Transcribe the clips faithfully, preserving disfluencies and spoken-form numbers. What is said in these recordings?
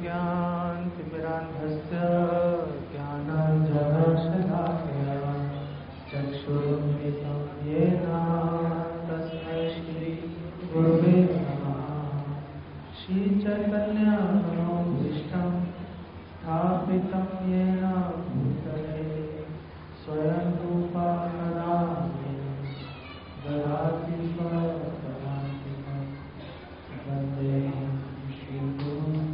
अज्ञानतिमिरान्धस्य ज्ञानाञ्जनशलाकया चक्षुरुन्मिलितं येन तस्मै श्रीगुरवे नमः। श्रीचैतन्यमनोभीष्टं स्थापितं येन भूतले स्वयं रूपा कदा ददाति स्वपदान्तिकं वन्दे श्रीगुरुं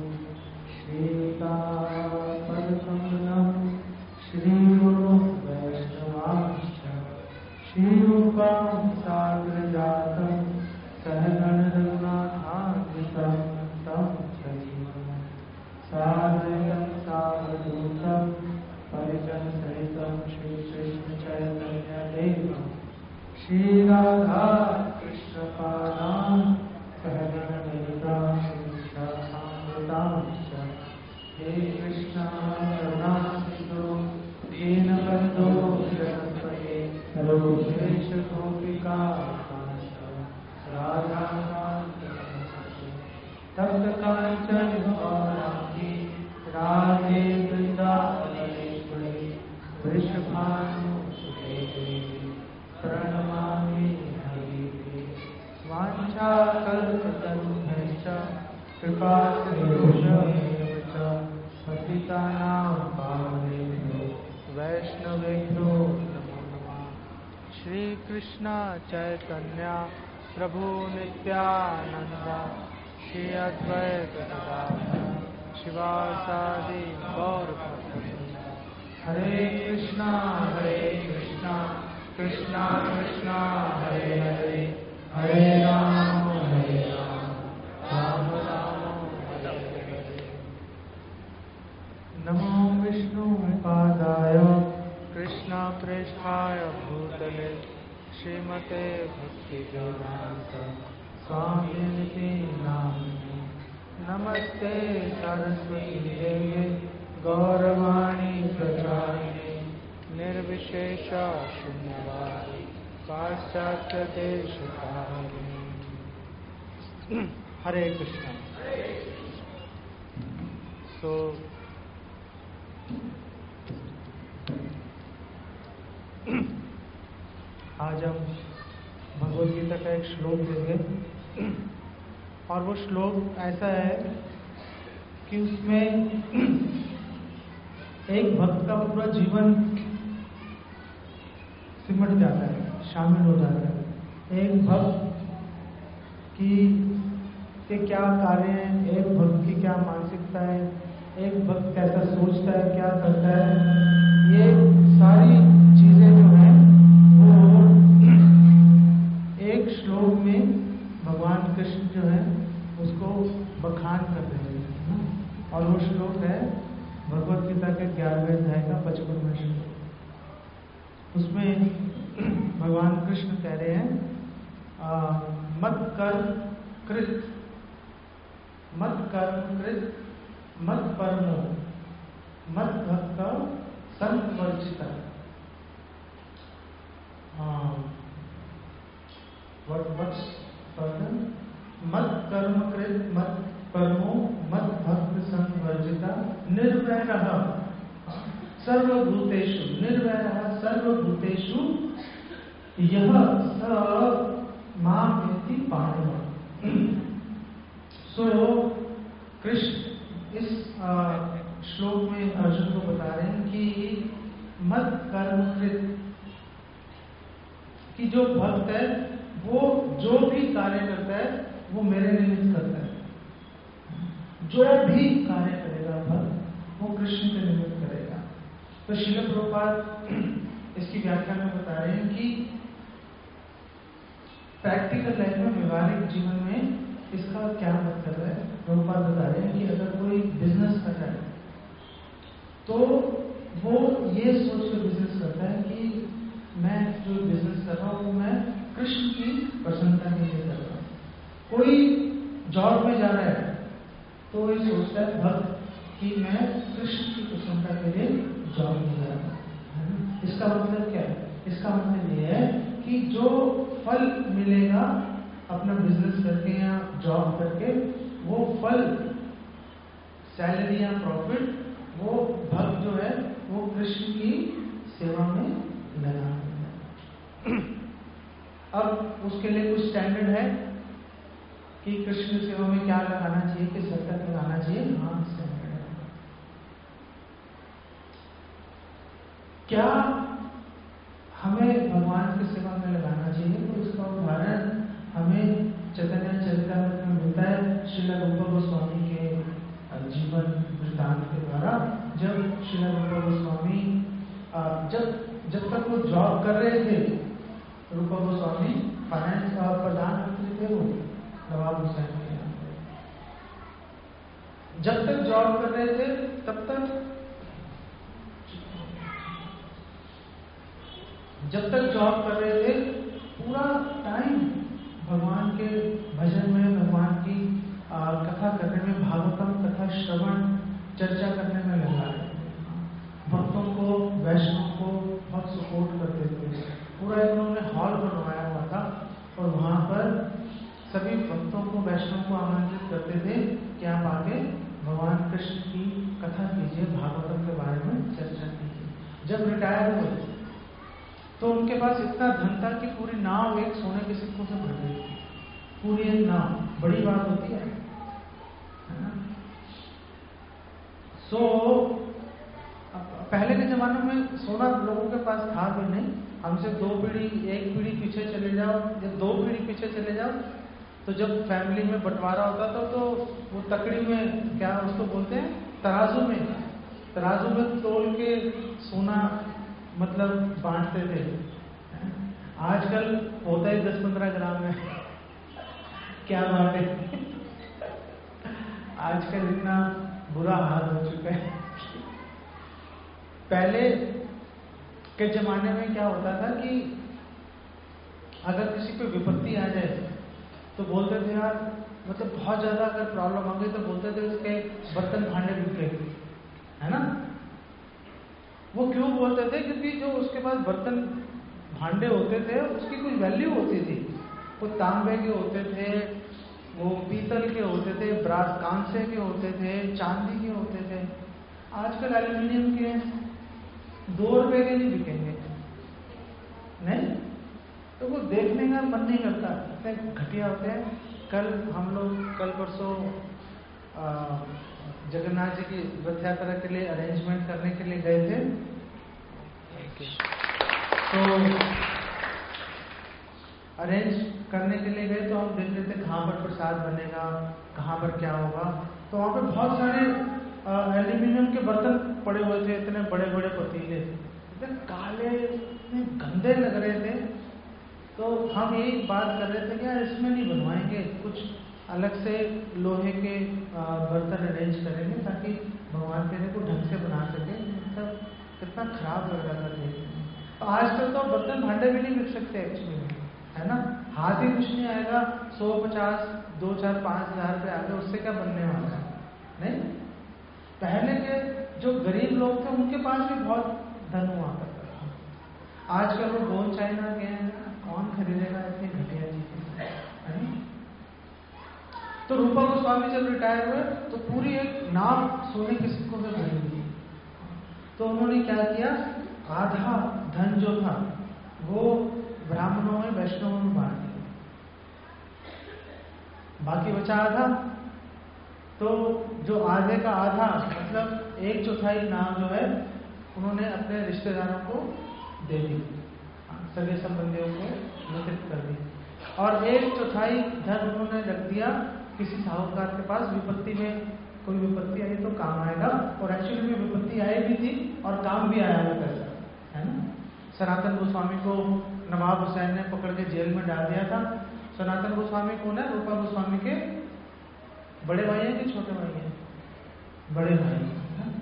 श्रीयुतापदकमलं श्रीगुरुं वैष्णवांश्च श्रीरूपं साग्रजातं सहगण रघुनाथान्वितं तं सजीवं साद्वैतं सावधूतं परिजनसहितं श्रीकृष्णचैतन्यदेवं श्रीराधा कृष्णपादान् सहगण ललिता श्रीशाखान्वितांश्च हे कृष्ण करुणा सिन्धो दीनबन्धो जगत्पते सर्वेश गोपिका राधाकान्त तप्त कांचन गौरांगी राधे वृंदावनेश्वरी वृषभानुसुते प्रणमामि हरिप्रिये वाञ्छाकल्पतरुभ्यश्च कृपासिन्धुभ्यश्च पतितानां पावनेभ्यो वैष्णवेभ्यो नमो नमः। श्री कृष्ण चैतन्य प्रभु नित्यानंद श्री अद्वैत गदाधर शिवासादि गौर भक्तवृंद। हरे कृष्णा हरे कृष्णा कृष्णा कृष्णा हरे हरे हरे राम हरे राम राम राम हरे हरे। नमो विष्णुपादाय कृष्ण प्रेष्ठाय भूतले श्रीमते भक्तिवेदान्त स्वामिनिति नामिने। नमस्ते सरस्वती देवे गौरवाणी प्रचारिणे निर्विशेष शून्यवादी पाश्चात्य देशकारिणे। हरे कृष्णा। सो आज हम भगवद गीता का एक श्लोक देंगे और वो श्लोक ऐसा है कि उसमें एक भक्त का पूरा जीवन सिमट जाता है, शामिल हो जाता है। एक भक्त की के क्या कार्य हैं, एक भक्त की क्या मानसिकता है, एक भक्त कैसा सोचता है, क्या करता है, ये सारी चीजें जो हैं वो एक श्लोक में भगवान कृष्ण जो है उसको बखान कर रहे हैं। और वो श्लोक है भगवद गीता के ग्यारहवें अध्याय का पचपनवां श्लोक। उसमें भगवान कृष्ण कह रहे हैं मत कर कृत मत कर्म कृत मत परमो मत भक्त संवर्जिता। What what's further? मत कर्म कृत मत परमो मत भक्त संवर्जिता निर्वैरः सर्वभूतेषु निर्वैरः सर्वभूतेषु यः स मामेति पाणिः। सो कृष्ण इस श्लोक में अर्जुन को बता रहे हैं कि मत कर्म कृत कि जो भक्त है वो जो भी कार्य करता है वो मेरे निमित्त करता है। जो भी कार्य करेगा भक्त वो कृष्ण के निमित्त करेगा। तो श्रील प्रभुपाद इसकी व्याख्या में बता रहे हैं कि प्रैक्टिकल लाइफ में, व्यवहारिक जीवन में इसका क्या मतलब है। प्रभुपाद बता रहे हैं कि अगर कोई बिजनेस कर रहा है तो वो ये सोच कर बिजनेस करता है कि मैं जो बिजनेस कर रहा हूँ वो मैं कृष्ण की प्रसन्नता के लिए कर रहा हूँ। कोई जॉब में जा रहा है तो ये सोचता है भक्त कि मैं कृष्ण की प्रसन्नता के लिए जॉब में जा रहा हूँ। इसका मतलब क्या है? इसका मतलब ये है कि जो फल मिलेगा अपना बिजनेस करके या जॉब करके, वो फल सैलरी या प्रॉफिट वो भक्त जो है वो कृष्ण की सेवा में लगा है। अब उसके लिए कुछ स्टैंडर्ड है कि कृष्ण की सेवा में क्या लगाना चाहिए, किस हद तक लगाना चाहिए। हाँ, स्टैंडर्ड है। क्या हमें भगवान की सेवा में लगाना चाहिए? तो इसका उदाहरण हमें चैतन्य चरितामृत में मिलता है, श्रील रूप गोस्वामी के जीवन वृत्तांत के द्वारा। जब श्रील रूप गोस्वामी जब जब तक वो जॉब कर रहे थे, रूप गोस्वामी फाइनेंस का प्रधानमंत्री थे वो नवाब हुसैन के यहाँ। जब तक जॉब कर रहे थे तब तक जब तक जॉब कर रहे थे पूरा टाइम भगवान के भजन में, भगवान की आ, कथा करने में, भागवतम कथा श्रवण चर्चा करने में लगा रहे थे। भक्तों को, वैष्णव को बहुत सपोर्ट करते थे। पूरा इन्होंने हॉल बनवाया हुआ था और वहां पर सभी भक्तों को, वैष्णव को आमंत्रित करते थे कि आप आके भगवान कृष्ण की कथा कीजिए, भागवतम के बारे में चर्चा कीजिए। जब रिटायर हुए तो उनके पास इतना धन था कि पूरी नाव एक सोने के सिक्कों से भर गई थी। पूरी एक नाव, बड़ी बात होती है ना। सो पहले के जमाने में सोना लोगों के पास था भी नहीं। हमसे दो पीढ़ी, एक पीढ़ी पीछे चले जाओ या दो पीढ़ी पीछे चले जाओ, तो जब फैमिली में बंटवारा होता था तो वो तकड़ी में, क्या उसको बोलते हैं, तराजू में तराजू में तोल के सोना मतलब बांटते थे। आजकल होता है दस पंद्रह ग्राम में, क्या बांटे। आजकल इतना बुरा हाल हो चुका है। पहले के जमाने में क्या होता था कि अगर किसी पे विपत्ति आ जाए तो बोलते थे यार, मतलब बहुत ज्यादा अगर प्रॉब्लम आ गई तो बोलते थे उसके बर्तन भांडे बिके, है ना। वो क्यों बोलते थे? क्योंकि जो उसके पास बर्तन भांडे होते थे उसकी कुछ वैल्यू होती थी। वो तांबे के होते थे, वो पीतल के होते थे, ब्रास कांसे के होते थे, चांदी के होते थे। आजकल एल्यूमिनियम के दो रुपए के नहीं बिकेंगे, नहीं तो वो देखने का मन नहीं करता, इतने घटिया होते हैं। कल हम लोग कल परसों जगन्नाथ जी की रथ यात्रा के लिए अरेंजमेंट करने के लिए गए थे। तो अरेंज करने के लिए गए तो हम देख रहे थे कहाँ पर प्रसाद बनेगा, कहाँ पर क्या होगा। तो वहाँ पे बहुत सारे एल्यूमिनियम के बर्तन पड़े हुए थे, इतने बड़े बड़े पतीले, इतने काले, इतने गंदे लग रहे थे। तो हम यही बात कर रहे थे कि यार इसमें नहीं बनवाएंगे, कुछ अलग से लोहे के बर्तन अरेंज करेंगे ताकि भगवान तेरे को ढंग से बना सके। मतलब कितना खराब लग रहा था देखने में। तो आजकल तो बर्तन भांडे भी नहीं बिक सकते एक्चुअली में, है ना। हाथ ही कुछ नहीं आएगा, सौ पचास दो चार पांच हजार रुपये आ गए, उससे क्या बनने वाला है, नहीं। पहले के जो गरीब लोग थे उनके पास भी बहुत धन हुआ करता था। आजकल वो बोन चाइना के हैं, कौन खरीदेगा इतनी घटिया चीजें, है ना। तो रूपा गोस्वामी जब रिटायर हुए तो पूरी एक नाव सोने के सिक्कों से भरी हुई। तो उन्होंने क्या किया, आधा धन जो था वो ब्राह्मणों में, वैष्णवों में बांट दिया, बाकी बचा आधा। तो जो आधे का आधा मतलब एक चौथाई नाम जो है उन्होंने अपने रिश्तेदारों को दे दी, सगे संबंधियों को वितरित कर दी। और एक चौथाई धन उन्होंने रख दिया किसी साहूकार के पास। विपत्ति में कोई विपत्ति आई तो काम आएगा, और एक्चुअली में विपत्ति आई भी थी और काम भी आया वो पैसा, है ना। सनातन गोस्वामी को नवाब हुसैन ने पकड़ के जेल में डाल दिया था। सनातन गोस्वामी कौन है? रूपा गोस्वामी के बड़े भाई हैं कि छोटे भाई हैं? बड़े भाई।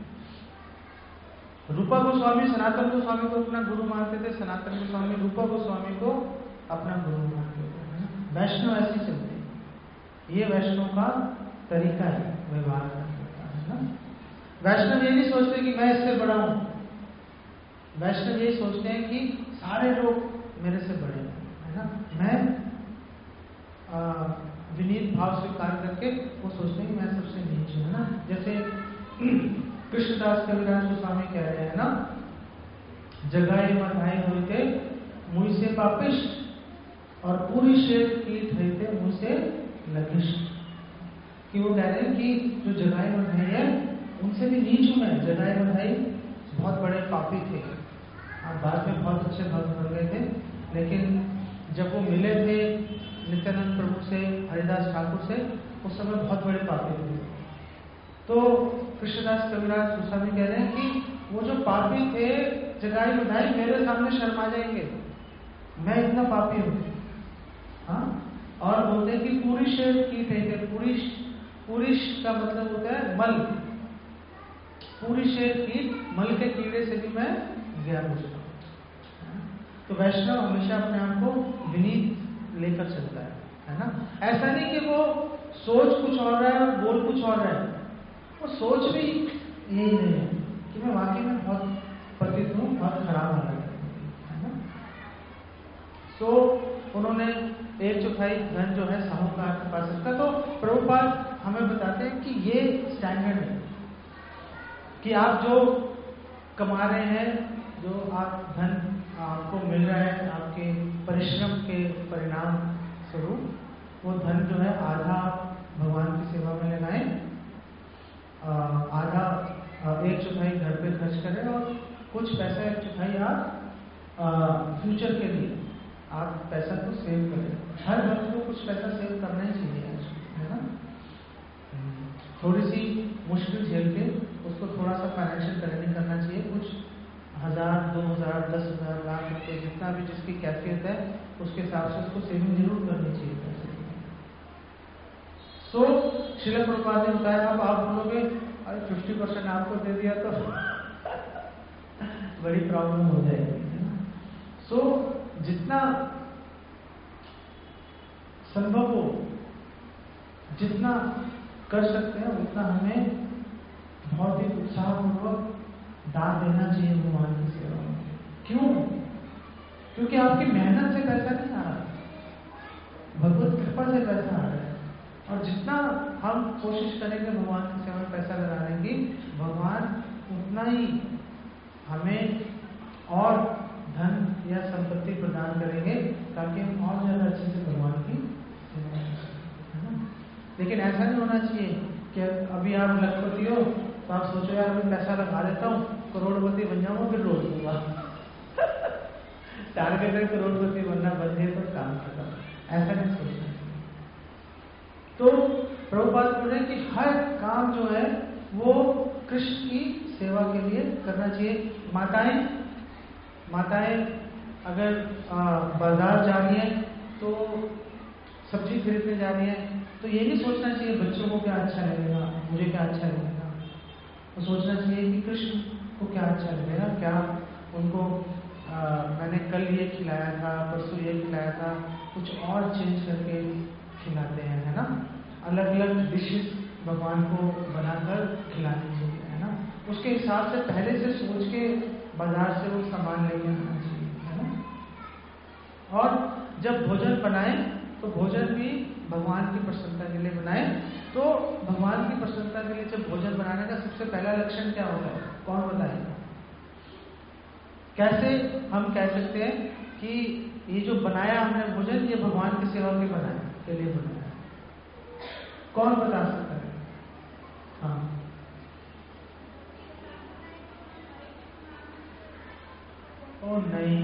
रूपा गोस्वामी सनातन गोस्वामी को अपना गुरु मानते थे, सनातन गोस्वामी रूपा गोस्वामी को अपना गुरु मानते थे। वैष्णव ऐसी चलते, ये वैष्णव का तरीका है व्यवहार करने का, है ना। वैष्णव ये नहीं सोचते कि मैं इससे बड़ा हूं, वैष्णव ये सोचते हैं कि सारे लोग मेरे से बड़े हैं, है ना। मैं विनीत भाव स्वीकार करके वो सोचते हैं कि मैं सबसे नीचे, है ना। जैसे कृष्णदास कविराज गोस्वामी कह रहे हैं ना, जगाए मनाए हुए थे मुझ से पापिष्ट और पूरी शेर कीट हुए थे मुझ से लघिष्ठ। कि वो कह रहे हैं कि जो जगाए बधाई है उनसे भी नीच हूं मैं। जगाए बधाई बहुत बड़े पापी थे, आप बाद में बहुत अच्छे भक्त बन गए थे, लेकिन जब वो मिले थे नित्यानंद प्रभु से, हरिदास ठाकुर से, उस समय बहुत बड़े पापी थे। तो कृष्णदास कविराज गोस्वामी कह रहे हैं कि वो जो पापी थे जगाए बधाई मेरे सामने शर्मा जाएंगे, मैं इतना पापी हूं। हाँ, और बोलते हैं कि पूरी शेर कीट है। पूरी पूरी का मतलब होता है मल, पूरी शेर कीट, मल के कीड़े से भी मैं ज्ञान हो चुका हूं। तो वैष्णव हमेशा अपने आप को विनीत लेकर चलता है, है ना। ऐसा नहीं कि वो सोच कुछ और रहा है और बोल कुछ और रहा है, वो सोच भी यही नहीं है कि मैं वाकई में बहुत पतित हूं, बहुत खराब हालत है ना। तो उन्होंने एक चौथाई धन जो है साहूकार के पास रखा। तो प्रभुपाद हमें बताते हैं कि ये स्टैंडर्ड है कि आप जो कमा रहे हैं, जो आप धन आपको मिल रहा है आपके परिश्रम के परिणाम स्वरूप, वो धन जो है आधा भगवान की सेवा में लगाएं, आधा एक चौथाई घर पे खर्च करें और कुछ पैसा एक चौथाई आप फ्यूचर के लिए आप पैसा को सेव करें। हर वक्त को कुछ पैसा सेव करना ही चाहिए, है ना। थोड़ी सी मुश्किल झेल के उसको थोड़ा सा फाइनेंशियल प्लानिंग करना चाहिए। कुछ हजार, दो हजार, दस हजार, लाख रुपये, जितना भी जिसकी कैफियत है उसके हिसाब से उसको सेविंग जरूर करनी चाहिए पैसे। सो श्रील प्रभुपाद ने बताया, अब आप बोलोगे अरे फिफ्टी परसेंट आपको दे दिया तो बड़ी प्रॉब्लम हो जाएगी, है ना। सो जितना संभव हो, जितना कर सकते हैं उतना हमें बहुत ही उत्साहपूर्वक दान देना चाहिए भगवान की सेवा में। क्यों? क्योंकि आपकी मेहनत से पैसा नहीं आ रहा, भगवत कृपा से पैसा आ रहा है। और जितना हम कोशिश करेंगे भगवान की सेवा में पैसा लगाने की, भगवान उतना ही हमें और धन या संपत्ति प्रदान करेंगे ताकि हम और ज्यादा अच्छे से भगवान की सेवा कर सकें, है ना। लेकिन ऐसा नहीं होना चाहिए कि अभी आप लखपति हो तो आप सोचो यार अभी पैसा लगा देता हूँ, करोड़पति बन जाऊंगा, फिर रोज दूंगा। टारगेट है करोड़पति बनना, बन गए तो काम खत्म। ऐसा नहीं सोचना। तो प्रभुपाद बोल रहे हैं कि हर काम जो है वो कृष्ण की सेवा के लिए करना चाहिए। माताएं माताएं अगर बाजार जा रही हैं तो सब्जी खरीदने जा रही हैं तो ये नहीं सोचना चाहिए बच्चों को क्या अच्छा लगेगा, मुझे क्या अच्छा लगेगा। तो सोचना चाहिए कि कृष्ण को क्या अच्छा लगेगा, क्या उनको आ, मैंने कल ये खिलाया था, परसों ये खिलाया था, कुछ और चेंज करके खिलाते हैं, है ना। अलग अलग डिशेस भगवान को बनाकर खिलानी चाहिए, है ना। उसके हिसाब से पहले से सोच के बाजार से वो सामान लेके आना चाहिए, है ना। और जब भोजन बनाए तो भोजन भी भगवान की प्रसन्नता के लिए बनाए। तो भगवान की प्रसन्नता के लिए जब भोजन बनाने का सबसे पहला लक्षण क्या होगा, कौन बताएगा? कैसे हम कह सकते हैं कि ये जो बनाया हमने भोजन, ये भगवान की सेवा के बनाए के लिए बनाया? कौन बता सकता है? हाँ, ओ नहीं,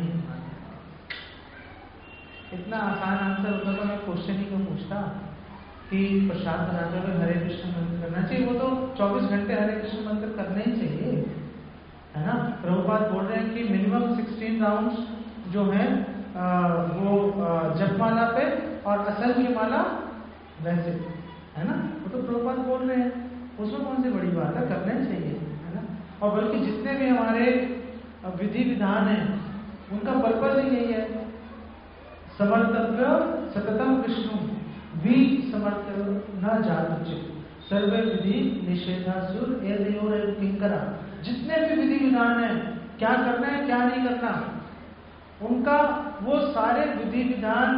इतना आसान आंसर होता तो मैं क्वेश्चन ही क्यों पूछता कि प्रसाद बनाते हुए हरे कृष्ण मंत्र करना चाहिए। वो तो चौबीस घंटे हरे कृष्ण मंत्र करना ही चाहिए, है ना। प्रभुपाद बोल रहे हैं कि मिनिमम सिक्सटीन राउंड्स जो है आ, वो जपमाला पे और असल की माला वैसे, है ना। वो तो प्रभुपाद बोल रहे हैं, उसमें कौन सी बड़ी बात है, करना ही चाहिए, है ना। और बल्कि जितने भी हमारे विधि विधान है उनका पर्पज ही यही है, समर्थव्य सततम विष्णु वी समर्थ न जातुचे सर्वे विधि निषेधासुर ए देव किंकरा। जितने भी विधि विधान है, क्या करना है क्या नहीं करना, उनका वो सारे विधि विधान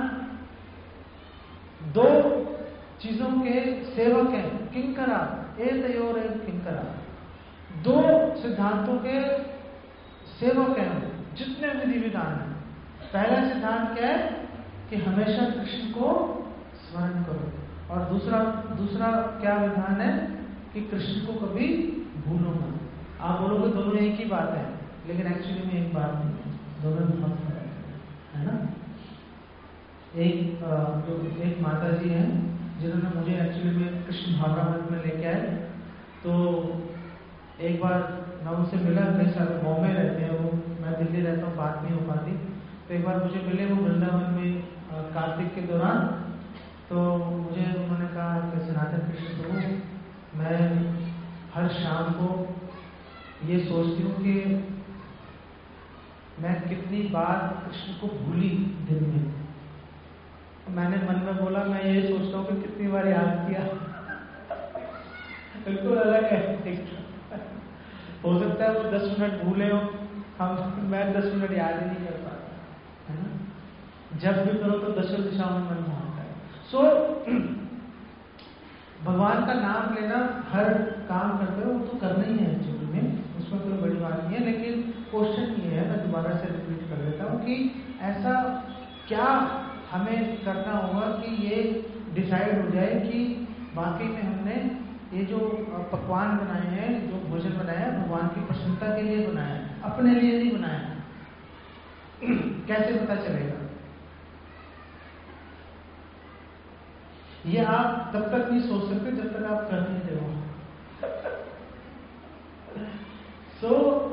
दो चीजों के सेवक हैं, किंकरा ए देव किंकरा। दो सिद्धांतों के सेवक हैं जितने विधि विधान हैं। पहला सिद्धांत क्या है कि हमेशा कृष्ण को स्मरण करो, और दूसरा दूसरा क्या विधान है कि कृष्ण को कभी भूलो मत। आप बोलोगे दोनों एक ही बात है, लेकिन एक्चुअली में एक बात नहीं है, दोनों में बहुत फर्क है ना। एक जो एक माता जी हैं जिन्होंने मुझे एक्चुअली में कृष्ण भावनामृत में लेके आए, तो एक बार मैं उनसे मिला, कई साल बॉम्बे रहते हैं वो, मैं दिल्ली रहता हूँ, बात नहीं हो पाती। तो एक बार मुझे मिले वो वृंदावन में कार्तिक के दौरान। तो मुझे उन्होंने कहा कि सनातन कृष्ण प्रभु, मैं हर शाम को ये सोचती हूँ कि मैं कितनी बार कृष्ण को भूली दिन में। मैंने मन में बोला, मैं ये सोचता हूँ कि कितनी बार याद किया। बिल्कुल अलग है। हो सकता है वो दस मिनट भूले हो, हम मैं दस मिनट याद ही नहीं कर पाता, है ना। जब भी करो तो दसों दिशाओं में मन में आता है। सो भगवान का नाम लेना हर काम करते हो तो करना ही है एक्चुअली में, उसमें कोई बड़ी बात नहीं है। लेकिन क्वेश्चन ये है, मैं दोबारा से रिपीट कर देता हूँ कि ऐसा क्या हमें करना होगा कि ये डिसाइड हो जाए कि वाकई में हमने ये जो पकवान बनाए हैं, जो भोजन बनाया है, भगवान की प्रसन्नता के लिए बनाया है, अपने लिए नहीं बनाया। कैसे पता चलेगा? ये आप तब तक नहीं सोच सकते जब तक आप कर नहीं रहे हो। सो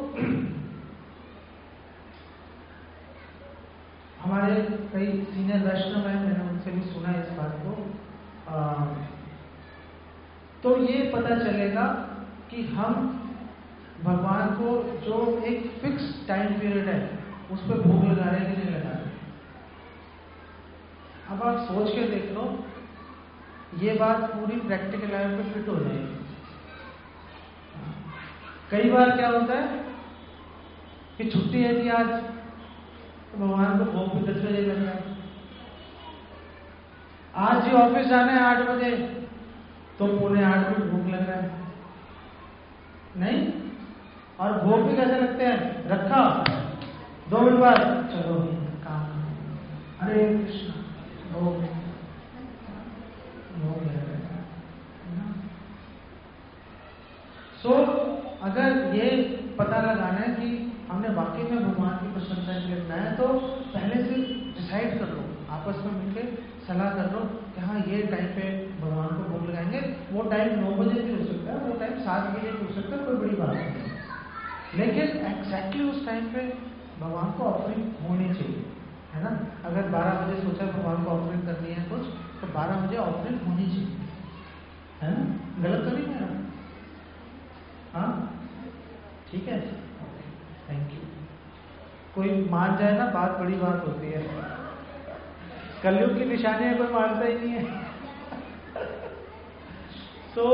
हमारे कई सीनियर वैष्णव हैं, मैंने उनसे भी सुना इस बात को। आ, तो ये पता चलेगा कि हम भगवान को जो एक फिक्स टाइम पीरियड है उस पर भोग लगा रहे हैं कि नहीं लगा रहे। अब आप सोच के देख लो, ये बात पूरी प्रैक्टिकल लाइफ में फिट हो जाएगी। कई बार क्या होता है कि छुट्टी है थी आज, तो भगवान को भोग भी दस बजे लग रहा है। आज जी ऑफिस जाना है आठ बजे, तो पौने आठ बजे भूख लग रहा है नहीं। और भोग भी कैसे लगते हैं? रखा दो मिनट बाद चलो काम, हरे कृष्ण भोग भोग लग रहा है। सो अगर ये पता लगाना है कि हमने वाकई में भगवान की प्रशंसा के लिए बनाया है, तो पहले से डिसाइड कर लो, आपस में मिलकर सलाह कर लो कि हाँ ये टाइम पे भगवान को भोग लगाएंगे। वो टाइम नौ बजे भी हो सकता है, वो टाइम सात बजे भी हो सकता है, कोई बड़ी बात नहीं। लेकिन एग्जैक्टली उस टाइम पे भगवान को ऑफरिंग होनी चाहिए, है ना। अगर बारह बजे सोचा भगवान को ऑफरिंग करनी है कुछ, तो बारह बजे ऑफरिंग होनी चाहिए, है ना। गलत तो नहीं है ना? हाँ ठीक है, थैंक यू। कोई मान जाए ना, बात बड़ी बात होती है। कलयुग की निशानी है, कोई मानता ही नहीं है। तो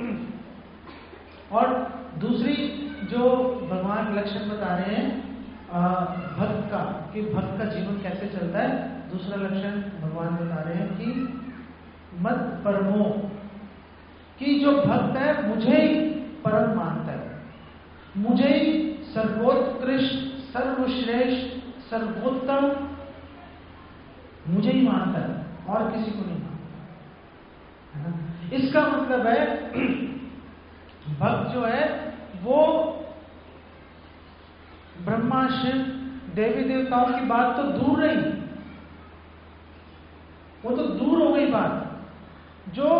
और दूसरी जो भगवान लक्षण बता रहे हैं भक्त का, कि भक्त का जीवन कैसे चलता है, दूसरा लक्षण भगवान बता रहे हैं कि मत परमो, कि जो भक्त है मुझे ही परम मानता है, मुझे ही सर्वोत्कृष्ट, सर्वश्रेष्ठ, सर्वोत्तम मुझे ही मानता है, और किसी को नहीं मानता, है ना। इसका मतलब है भक्त जो है वो ब्रह्मा, शिव, देवी देवताओं की बात तो दूर रही, वो तो दूर हो गई बात। जो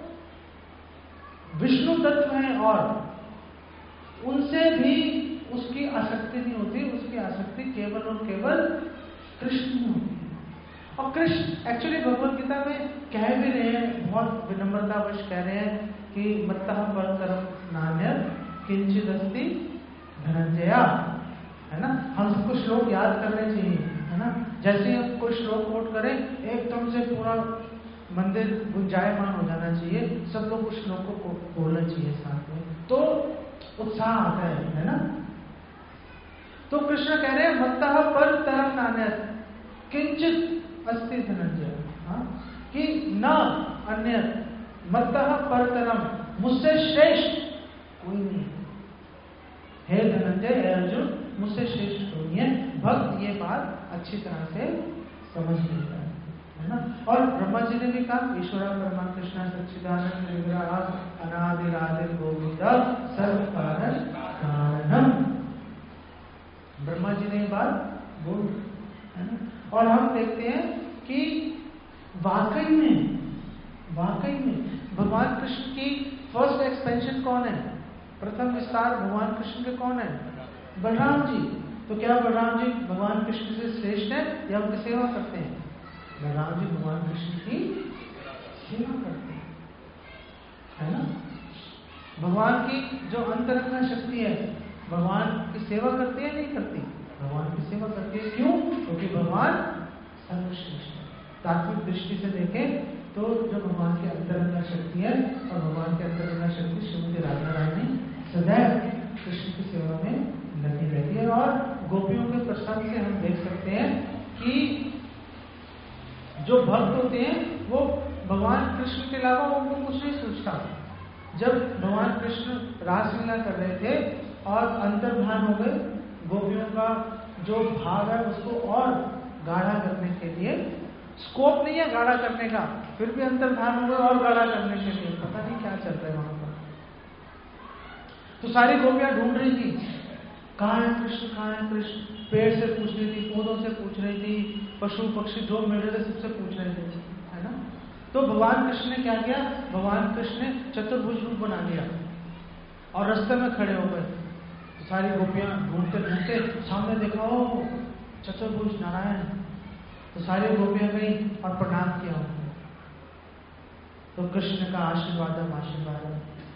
विष्णु तत्व हैं और उनसे भी उसकी आसक्ति नहीं होती, उसकी आसक्ति केवल और केवल कृष्ण में होती है। और कृष्ण एक्चुअली भगवद गीता में कह भी रहे हैं, बहुत विनम्रतावश कह रहे हैं कि मत्तः परतरम नान्यत् किंचित् अस्ति धनंजया, है ना। हम सबको श्लोक याद करने चाहिए, है ना। जैसे ही हम कोई श्लोक कोट करें, एकदम से पूरा मंदिर गुंजायमान हो जाना चाहिए, सब लोग उस श्लोक को बोलना चाहिए साथ में, तो उत्साह आता है, है ना। तो कृष्ण कह रहे हैं मत्तः परतरम नान्यत् किंचित् अस्ति धनंजय, हाँ, कि न अन्य, मत्तः परतरम, मुझसे श्रेष्ठ कोई नहीं, अच्छी तरह से समझ लेता है, है ना। और ब्रह्मा जी ने भी कहा ईश्वरा ब्रह्मा कृष्ण सच्चिदानंद विग्रह अनादिरादिर गोविंदा सर्व कारण कारणम। ब्रह्मा जी ने ये बात बोल, है ना। और हम देखते हैं कि वाकई में वाकई में भगवान कृष्ण की फर्स्ट एक्सपेंशन कौन है? प्रथम विस्तार भगवान कृष्ण के कौन है? बलराम जी। तो क्या बलराम जी भगवान कृष्ण से श्रेष्ठ है या उनकी सेवा करते हैं? बलराम जी भगवान कृष्ण की सेवा करते हैं, है ना। भगवान की जो अंतरंग शक्ति है, भगवान की सेवा करती है नहीं करती? भगवान की सेवा करती है। क्यों? क्योंकि भगवान सर्वश्रेष्ठ है। तात्विक दृष्टि से देखें तो जो भगवान की अंतरंग शक्ति है, और भगवान की अंतरंग शक्ति श्रीमती राधा रानी सदैव कृष्ण की सेवा में लगी रहती है। और गोपियों के प्रसंग से हम देख सकते हैं कि जो भक्त होते हैं वो भगवान कृष्ण के अलावा उनको कुछ नहीं सोचता। जब भगवान कृष्ण रासलीला कर रहे थे और अंतर्धान हो गए, गोपियों का जो भाव है उसको और गाढ़ा करने के लिए, स्कोप नहीं है गाढ़ा करने का, फिर भी अंतर्धान हो गए और गाढ़ा करने के लिए, पता नहीं क्या चल रहा है वहां पर। तो सारी गोपियां ढूंढ रही थी कहाँ है कृष्ण, कहाँ है कृष्ण। पेड़ से पूछ रही थी, पौधों से पूछ रही थी, पशु पक्षी जो मिल रहे थे सबसे पूछ रहे थे, है ना। तो भगवान कृष्ण ने क्या किया? भगवान कृष्ण ने चतुर्भुज रूप बना लिया और रास्ते में खड़े हो गए। तो सारी गोपियां ढूंढते ढूंढते सामने देखा, ओ चतुर्भुज नारायण। तो सारी गोपियां गई और प्रणाम किया उनको। तो कृष्ण का आशीर्वाद आशीर्वाद।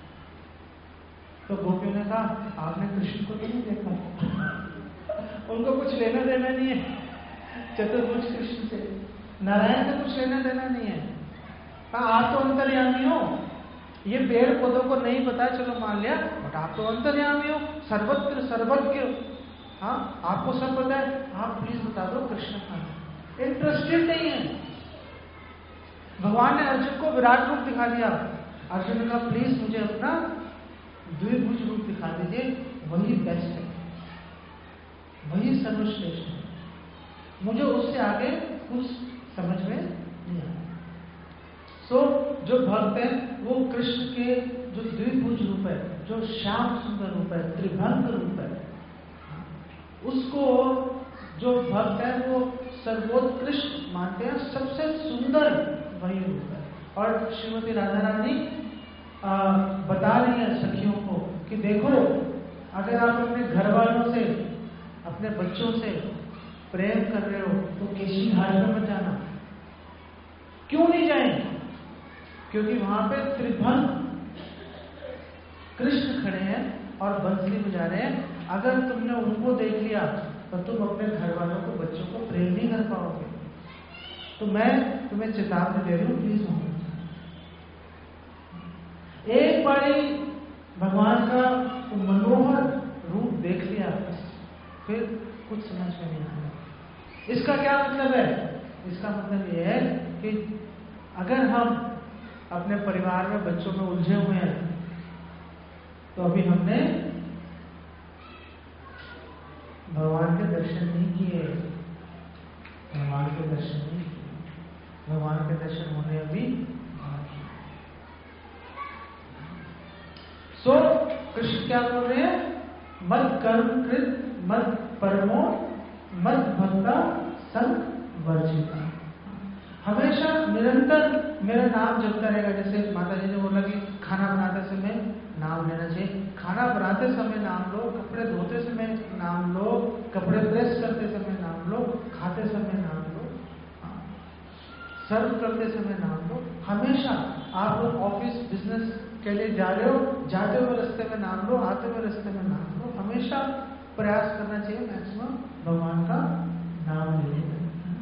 तो गोपियों ने कहा आपने कृष्ण को तो नहीं देखा। उनको कुछ लेना देना नहीं है चतुर्भुज कृष्ण से, नारायण से कुछ लेना देना नहीं है। हाँ आप तो अंतर्यामी हो, ये पेड़ पौधों को नहीं पता, चलो मान लिया, बट आप तो अंतर्यामी हो, सर्वत्र सर्वज्ञ। हाँ आपको सब पता है, आप प्लीज बता दो कृष्ण का। इंटरेस्टेड नहीं है। भगवान ने अर्जुन को विराट रूप दिखा दिया। अर्जुन ने कहा प्लीज मुझे अपना द्विभुज रूप दिखा दीजिए, वही बेस्ट है, वही सर्वश्रेष्ठ है, मुझे उससे आगे कुछ समझ में नहीं आता। सो so, जो भक्त है वो कृष्ण के जो द्विभुज रूप है, जो श्याम सुंदर रूप है, त्रिभंग रूप है, उसको जो भक्त है वो सर्वोत्कृष्ट मानते हैं, सबसे सुंदर वही रूप है। और श्रीमती राधा रानी आ, बता रही है सखियों को कि देखो अगर आप अपने घर वालों से, अपने बच्चों से प्रेम कर रहे हो तो केशी घाट में मत जाना। क्यों नहीं जाएंगे? क्योंकि वहां पे त्रिभंग कृष्ण खड़े हैं और बंसरी बजा रहे हैं। अगर तुमने उनको देख लिया तो तुम अपने घर वालों को, बच्चों को प्रेम नहीं कर पाओगे। तो मैं तुम्हें चेतावनी दे रही हूं, प्लीज वहां एक बारी भगवान का मनोहर रूप देख लिया, फिर कुछ समझ में नहीं आया। इसका क्या मतलब है? इसका मतलब यह है कि अगर हम अपने परिवार में बच्चों में उलझे हुए हैं तो अभी हमने भगवान के दर्शन नहीं किए, भगवान के दर्शन नहीं किए, भगवान के दर्शन होने अभी बाकी। सो कृष्ण क्या बोल रहे हैं? मत कर्म कृत मत परमो मत भक्ता संग वर्जिता। हमेशा निरंतर मेरा नाम जपता रहेगा। जैसे माता जी ने बोला कि खाना बनाते समय नाम लेना चाहिए, खाना बनाते समय नाम लो, कपड़े धोते समय नाम लो, कपड़े प्रेस करते समय नाम लो, खाते समय नाम लो, सर्व करते समय नाम लो। हमेशा आप लोग ऑफिस बिजनेस के लिए जा रहे हो, जाते हुए रास्ते में नाम लो, आते हुए रास्ते में नाम लो। हमेशा प्रयास करना चाहिए मैक्सिमम भगवान का नाम लेने का।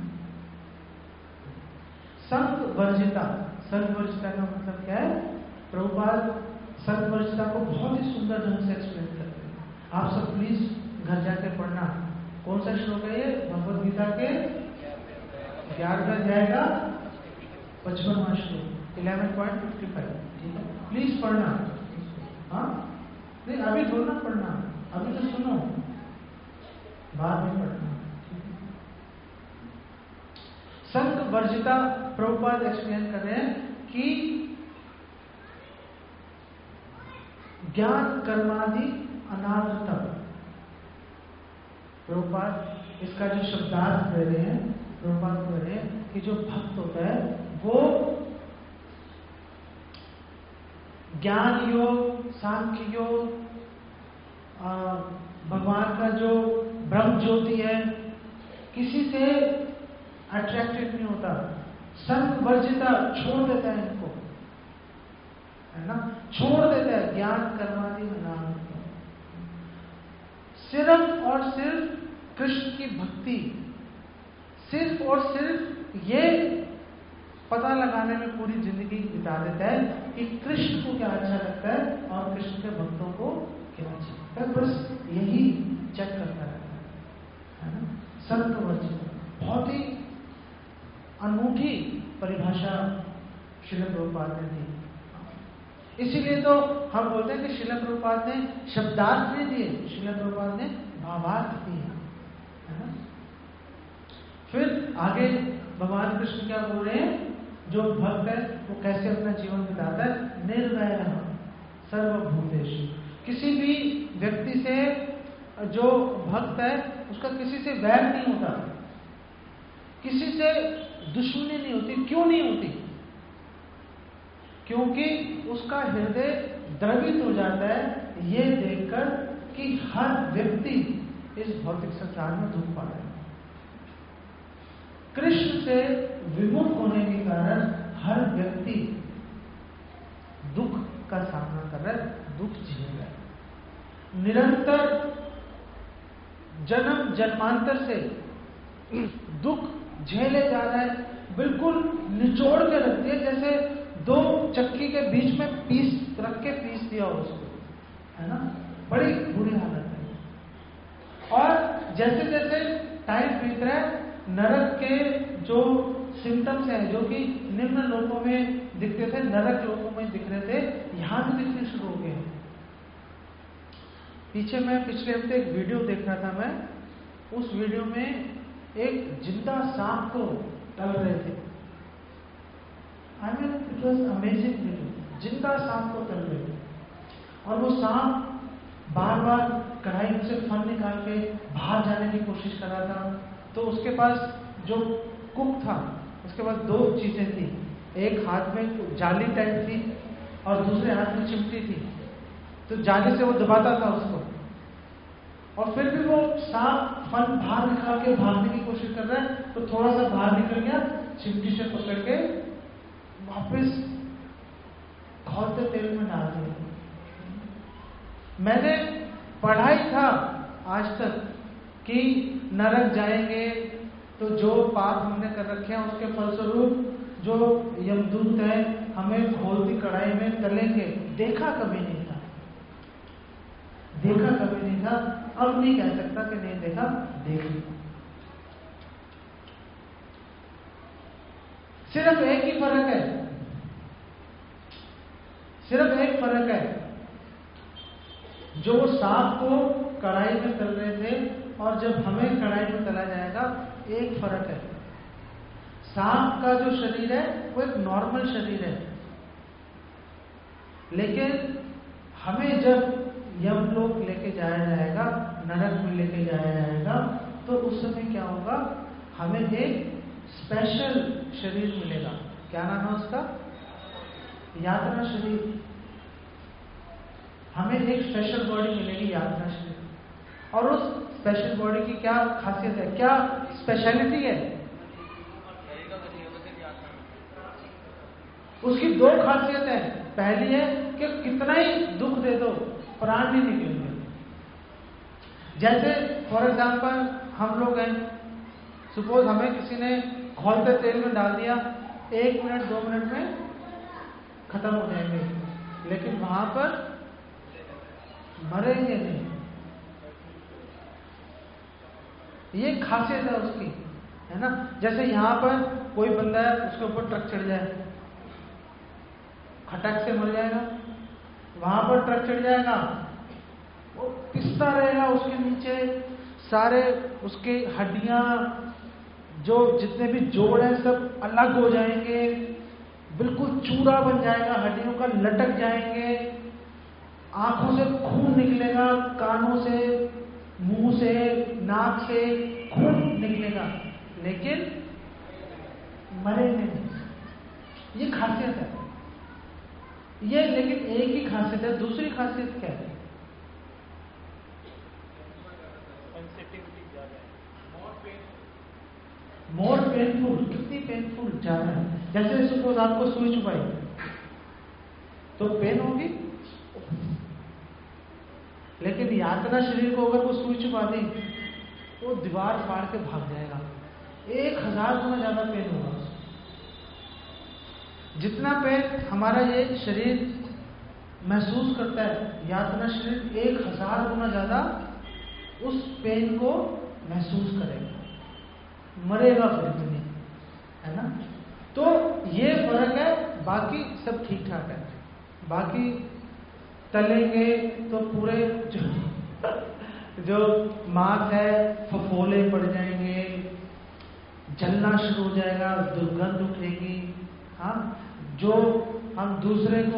संग वर्जिता, संग वर्जिता का मतलब क्या है? प्रभुपाद संग वर्जिता को बहुत ही सुंदर ढंग से एक्सप्लेन करते हैं। आप सब प्लीज घर जाके पढ़ना। कौन सा श्लोक है ये? भगवद गीता के ग्यारहवें अध्याय का पचपनवां श्लोक, इलेवन पॉइंट फिफ्टी फाइव। ठीक है, प्लीज पढ़ना। हाँ नहीं अभी थोड़ा पढ़ना, अभी तो सुनो, बाद में पढ़ना। वर्जिता प्रभुपाद एक्सप्लेन कर रहे हैं कि ज्ञान कर्मादि अनादृता। प्रभुपाद इसका जो शब्दार्थ दे रहे हैं, प्रभुपाद कह रहे हैं कि जो भक्त होता है वो ज्ञान योग, सांख्य योग, भगवान का जो ब्रह्म ज्योति है, किसी से अट्रैक्टेड नहीं होता, सर्ववर्जिता, छोड़ देता है इनको, है ना, छोड़ देता है ज्ञान कर्मादि में नाम। सिर्फ और सिर्फ कृष्ण की भक्ति, सिर्फ और सिर्फ ये पता लगाने में पूरी जिंदगी बिता देता है कि कृष्ण को क्या अच्छा लगता है और कृष्ण के भक्तों को क्या अच्छा लगता है, बस यही चेक करता रहता है, है ना। सर्ववर्जिता, बहुत ही अनूठी परिभाषा श्रील प्रभुपाद ने दी। इसीलिए तो हम बोलते हैं कि श्रील प्रभुपाद ने शब्दार्थ नहीं दिए, श्रील प्रभुपाद ने भावार्थ दिए, है ना। फिर आगे भगवान कृष्ण क्या बोल रहे हैं, जो भक्त है वो कैसे अपना जीवन बिताता है, निर्वैर सर्वभूतेषु। किसी भी व्यक्ति से, जो भक्त है उसका किसी से वैर नहीं होता, किसी से दुश्मनी नहीं होती। क्यों नहीं होती? क्योंकि उसका हृदय द्रवित हो जाता है ये देखकर कि हर व्यक्ति इस भौतिक संसार में दुख पा रहा है। कृष्ण से विमुख होने के कारण हर व्यक्ति दुख का सामना कर रहा है, दुख झेल रहा है, निरंतर जन्म जन्मांतर से दुख झेले जा रहा है, बिल्कुल निचोड़ के रख दिया, जैसे दो चक्की के बीच में पीस रख के पीस दिया उसको, है ना। बड़ी बुरी हालत है। और जैसे जैसे टाइम बीत रहा है, नरक के जो सिम्टम्स हैं, जो कि निम्न लोकों में दिखते थे, नरक लोकों में दिख रहे थे, यहां भी दिखने शुरू हो गए। पीछे मैं पिछले हफ्ते एक वीडियो देख रहा था, मैं उस वीडियो में एक जिंदा सांप को तल रहे थे। I mean it was amazing video. जिंदा सांप को तल रहे थे और वो सांप बार बार कढ़ाई में से फन निकाल के बाहर जाने की कोशिश कर रहा था। तो उसके पास जो कुक था, उसके पास दो चीजें थी, एक हाथ में जाली टाइप थी और दूसरे हाथ में चिमटी थी। तो जाली से वो दबाता था उसको, और फिर भी वो सांप फन बाहर निकाल के भागने की कोशिश कर रहा है। तो थोड़ा सा बाहर निकल गया, चिमटी से पकड़ के वापस खौलते तेल में डाल दिया। मैंने पढ़ा ही था आज तक कि नरक जाएंगे तो जो पाप हमने कर रखे हैं उसके फलस्वरूप जो यमदूत है हमें खोलती कढ़ाई में तलेंगे। देखा कभी नहीं था, देखा कभी नहीं था। अब नहीं कह सकता कि नहीं देखा, देख लिया। सिर्फ एक ही फर्क है, सिर्फ एक फर्क है, जो सांप को कढ़ाई में तल रहे थे और जब हमें कढ़ाई में तला जाएगा, एक फर्क है। सांप का जो शरीर है वो एक नॉर्मल शरीर है, लेकिन हमें जब यमलोक लेके जाया जाएगा, नरक में लेके जाया जाएगा, तो उस समय क्या होगा, हमें एक स्पेशल शरीर मिलेगा। क्या नाम है उसका? यातना शरीर। हमें एक स्पेशल बॉडी मिलेगी, यातना शरीर। और उस स्पेशल बॉडी की क्या खासियत है, क्या स्पेशलिटी है? उसकी दो खासियत है। पहली है कि कितना ही दुख दे दो, प्राण नहीं निकलेंगे। जैसे फॉर एग्जाम्पल हम लोग हैं, सपोज हमें किसी ने खौलते तेल में डाल दिया, एक मिनट दो मिनट में खत्म हो जाएंगे, लेकिन वहां पर मरेंगे नहीं। ये खासियत है उसकी, है ना। जैसे यहां पर कोई बंदा है, उसके ऊपर ट्रक चढ़ जाए, खटक से मर जाएगा। वहां पर ट्रक चढ़ जाएगा, वो पिसता रहेगा, उसके नीचे सारे उसके हड्डियां जो जितने भी जोड़ हैं सब अलग हो जाएंगे, बिल्कुल चूरा बन जाएगा, हड्डियों का लटक जाएंगे, आंखों से खून निकलेगा, कानों से, मुंह से, नाक से खून निकलेगा, लेकिन मरेंगे नहीं। ये खासियत है ये, लेकिन एक ही खासियत है। दूसरी खासियत क्या है? More painful. कितनी पेनफुल? ज्यादा है। जैसे सपोज आपको सुई चुभाई तो पेन होगी, लेकिन यातना शरीर को अगर वो सुई चुभा दी वो दीवार फाड़ के भाग जाएगा, एक हजार गुना ज्यादा पेन होगा। जितना पेन हमारा ये शरीर महसूस करता है, यातना शरीर एक हजार गुना ज्यादा उस पेन को महसूस करेगा, मरेगा फिर नहीं, है ना? तो ये फर्क है, बाकी सब ठीक ठाक है। बाकी तलेंगे तो पूरे जो, जो मांस है फफोले पड़ जाएंगे, जलना शुरू हो जाएगा, दुर्गंध उठेगी। हाँ, जो हम दूसरे को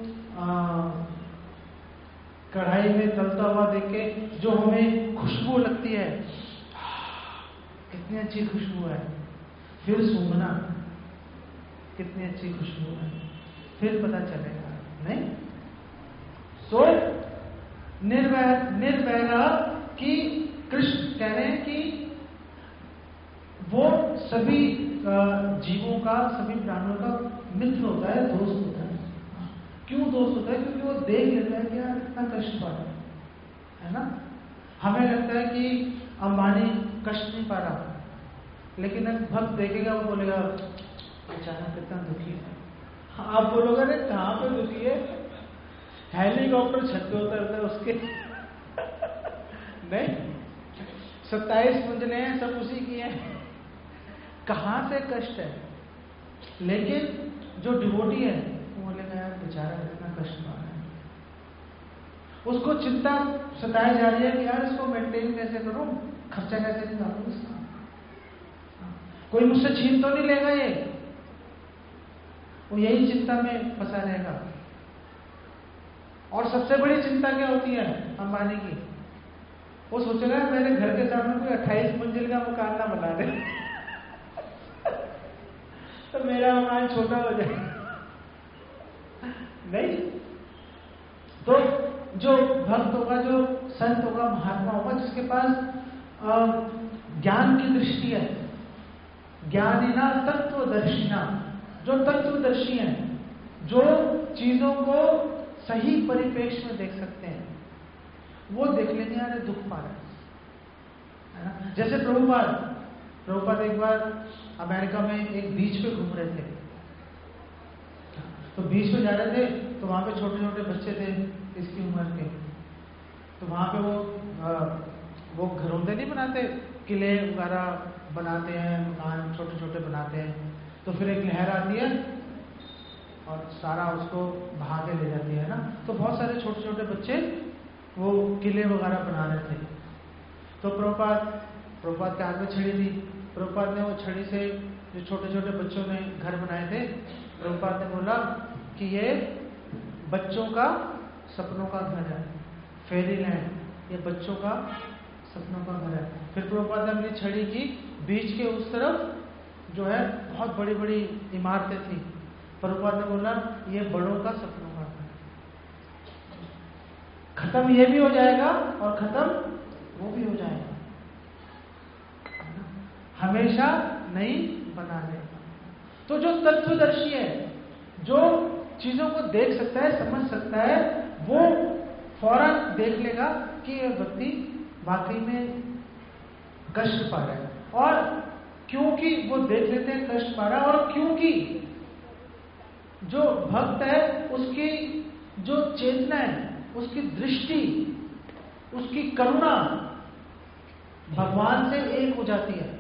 कढ़ाई में तलता हुआ देख के जो हमें खुशबू लगती है, कितनी अच्छी खुशबू है, फिर सूंघना, कितनी अच्छी खुशबू है, फिर पता चलेगा नहीं। सो निर्वैर निर्वैरा कि कृष्ण कह रहे हैं कि वो सभी जीवों का, सभी प्राणियों का मित्र होता है, दोस्त होता है। क्यों दोस्त होता है? क्योंकि वो देख लेता है कि यार कितना कष्ट पा रहा है ना। हमें लगता है कि अंबानी कष्ट नहीं पा रहा, लेकिन एक भक्त देखेगा वो बोलेगा अचानक कितना दुखी है। आप बोलोगे अरे कहाँ पे दुखी है, हेलीकॉप्टर छत पे उतरता है उसके नहीं, सत्ताईस मंजिलें हैं, सब उसी की है, कहाँ से कष्ट है। लेकिन जो डिवोटी है वो बोलेगा यार बेचारा कितना कष्ट पा रहा है, उसको चिंता सताई जा रही है कि यार इसको मेंटेन कैसे करूं, खर्चा कैसे निकालूं इसका, कोई मुझसे छीन तो नहीं लेगा ये, वो यही चिंता में फंसा रहेगा। और सबसे बड़ी चिंता क्या होती है अंबानी की? वो सोचेगा मेरे घर के सामने कोई अट्ठाईस मंजिल का मकान ना बना दे तो मेरा मकान छोटा हो जाए नहीं। तो जो भक्त होगा, जो संत होगा, महात्मा होगा, जिसके पास ज्ञान की दृष्टि है, ज्ञानिना तत्वदर्शिना, जो तत्वदर्शी हैं, जो चीजों को सही परिप्रेक्ष्य में देख सकते हैं, वो देख लेंगे यार दुख पा रहा है ना। जैसे प्रभुपाद प्रभुपाद एक बार अमेरिका में एक बीच पे घूम रहे थे, तो बीच पे जा रहे थे, तो वहां पे छोटे छोटे बच्चे थे इसकी उम्र के, तो वहां पे वो आ, वो घरोंदे नहीं बनाते, किले वगैरह बनाते हैं, मकान छोटे छोटे बनाते हैं, तो फिर एक लहर आती है और सारा उसको बहा के ले जाती है ना। तो बहुत सारे छोटे छोटे बच्चे वो किले वगैरह बना रहे थे। तो प्रभुपाद प्रभुपाद के हाथ में छड़ी थी, प्रभुपाद ने वो छड़ी से जो छोटे छोटे बच्चों ने घर बनाए थे, प्रभुपाद ने बोला कि ये बच्चों का सपनों का घर है, फेरी लैंड, ये बच्चों का सपनों का घर है। फिर प्रभुपाद ने अपनी छड़ी की बीच के उस तरफ जो है बहुत बड़ी बड़ी इमारतें थी, प्रभुपाद ने बोला ये बड़ों का सपनों का घर, खत्म ये भी हो जाएगा और खत्म वो भी हो जाएगा, हमेशा नहीं बना देगा। तो जो तत्वदर्शी है, जो चीजों को देख सकता है, समझ सकता है, वो फौरन देख लेगा कि यह व्यक्ति वाकई में कष्ट पा रहा है। और क्योंकि वो देख लेते हैं कष्ट पा रहा है, और क्योंकि जो भक्त है उसकी जो चेतना है, उसकी दृष्टि, उसकी करुणा भगवान से एक हो जाती है।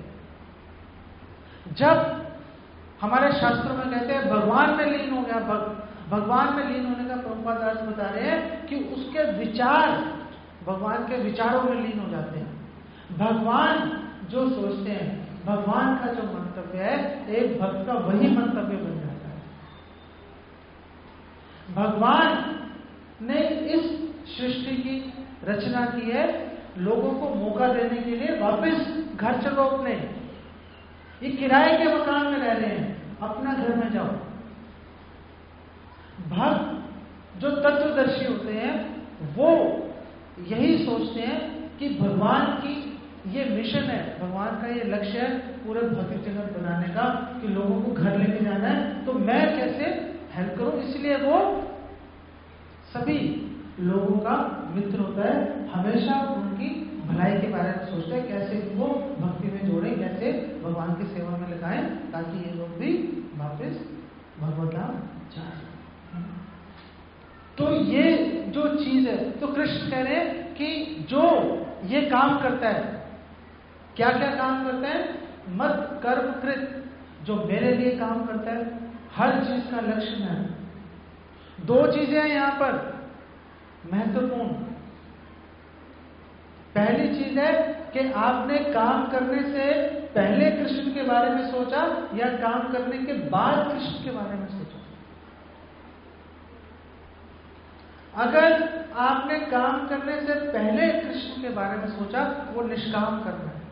जब हमारे शास्त्रों में कहते हैं भगवान में लीन हो गया, भगवान में लीन होने का प्रभुपाद अर्थ बता रहे हैं कि उसके विचार भगवान के विचारों में लीन हो जाते हैं। भगवान जो सोचते हैं, भगवान का जो मंतव्य है एक भक्त का वही मंतव्य बन जाता है। भगवान ने इस सृष्टि की रचना की है लोगों को मौका देने के लिए, वापस घर चलो अपने, ये किराए के मकान में रह रहे हैं, अपना घर में जाओ। भक्त जो तत्वदर्शी होते हैं वो यही सोचते हैं कि भगवान की ये मिशन है, भगवान का ये लक्ष्य है पूरे भौतिक जगत बनाने का, कि लोगों को घर लेके जाना है, तो मैं कैसे हेल्प करूं। इसलिए वो सभी लोगों का मित्र होता है, हमेशा उनकी भलाई के बारे में सोचता है, कैसे उनको भक्ति में जोड़ें, कैसे भगवान की सेवा में लगाएं, ताकि ये लोग भी वापस भगवत धाम जाए। तो ये जो चीज है, तो कृष्ण कह रहे हैं कि जो ये काम करता है, क्या क्या काम करता है, मत कर्म कृत, जो मेरे लिए काम करता है, हर चीज का लक्ष्य है। दो चीजें हैं यहां पर महत्वपूर्ण। पहली चीज है कि आपने काम करने से पहले कृष्ण के बारे में सोचा या काम करने के बाद कृष्ण के बारे में सोचा। अगर आपने काम करने से पहले कृष्ण के बारे में सोचा, वो निष्काम करना है।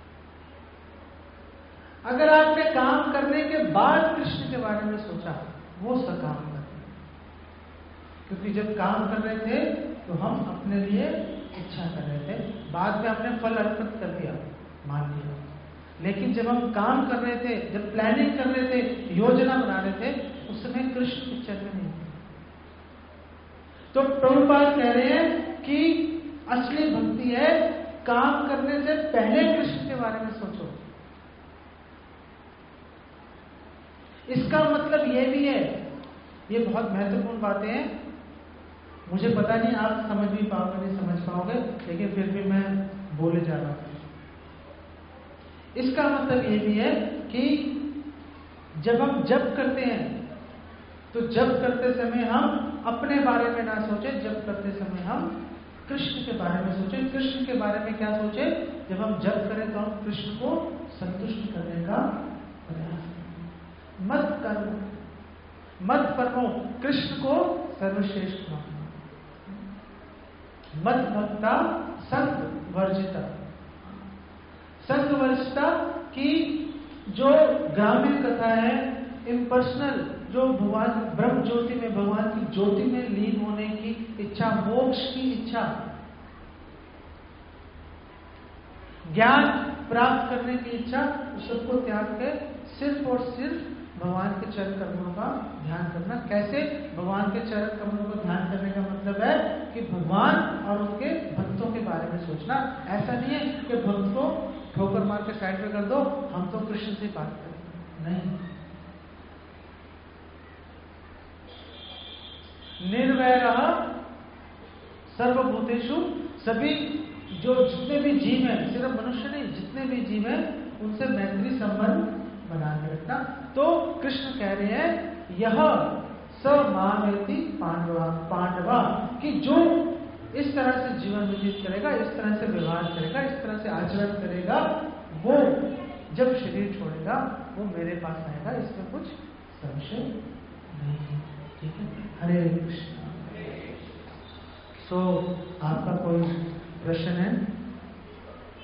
अगर आपने काम करने के बाद कृष्ण के बारे में सोचा, वो सकाम करना है। क्योंकि जब काम कर रहे थे तो हम अपने लिए इच्छा कर रहे थे, बाद में हमने फल अर्पित कर दिया, मान लिया। लेकिन जब हम काम कर रहे थे, जब प्लानिंग कर रहे थे, योजना बना रहे थे, उस समय कृष्ण पिक्चर में नहीं थे। तो प्रभुपाद कह रहे हैं कि असली भक्ति है काम करने से पहले कृष्ण के बारे में सोचो। इसका मतलब यह भी है, ये बहुत महत्वपूर्ण बातें हैं, मुझे पता नहीं आप समझ भी पाओगे नहीं समझ पाओगे, लेकिन फिर भी मैं बोले जा रहा हूं। इसका मतलब यह भी है कि जब हम जप करते हैं तो जप करते समय हम अपने बारे में ना सोचे, जप करते समय हम कृष्ण के बारे में सोचे। कृष्ण के बारे में क्या सोचे, जब हम जप करें तो हम कृष्ण को संतुष्ट करने का प्रयास करें। मत कर्म मत परमो, कृष्ण को सर्वश्रेष्ठ मानो। मत भक्ता संग वर्जिता। संग वर्जिता की जो ग्रामीण कथा है, इम्पर्सनल, जो भगवान ब्रह्म ज्योति में, भगवान की ज्योति में लीन होने की इच्छा, मोक्ष की इच्छा, ज्ञान प्राप्त करने की इच्छा, उस सबको त्याग के सिर्फ और सिर्फ भगवान के चरण कमलों का ध्यान करना। कैसे भगवान के चरण कमलों को ध्यान करने का मतलब है कि भगवान और उनके भक्तों के बारे में सोचना। ऐसा नहीं है कि भक्त को ठोकर मार के साइड में कर दो, हम तो कृष्ण से बात करें, नहीं। निर्वैरः सर्वभूतेषु, सभी जो जितने भी जीव हैं, सिर्फ मनुष्य नहीं, जितने भी जीव हैं उनसे मैत्री संबंध बना के रखना। तो कृष्ण कह रहे हैं यह स मामेति पांडवा पांडवा, कि जो इस तरह से जीवन व्यतीत करेगा, इस तरह से व्यवहार करेगा, इस तरह से आचरण करेगा, वो जब शरीर छोड़ेगा वो मेरे पास आएगा, इसमें कुछ संशय नहीं है। ठीक है, हरे कृष्ण। सो आपका कोई प्रश्न है?